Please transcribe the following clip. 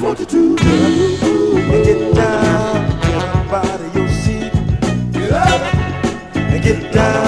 want you to get down, get up out of your seat, get up and get down.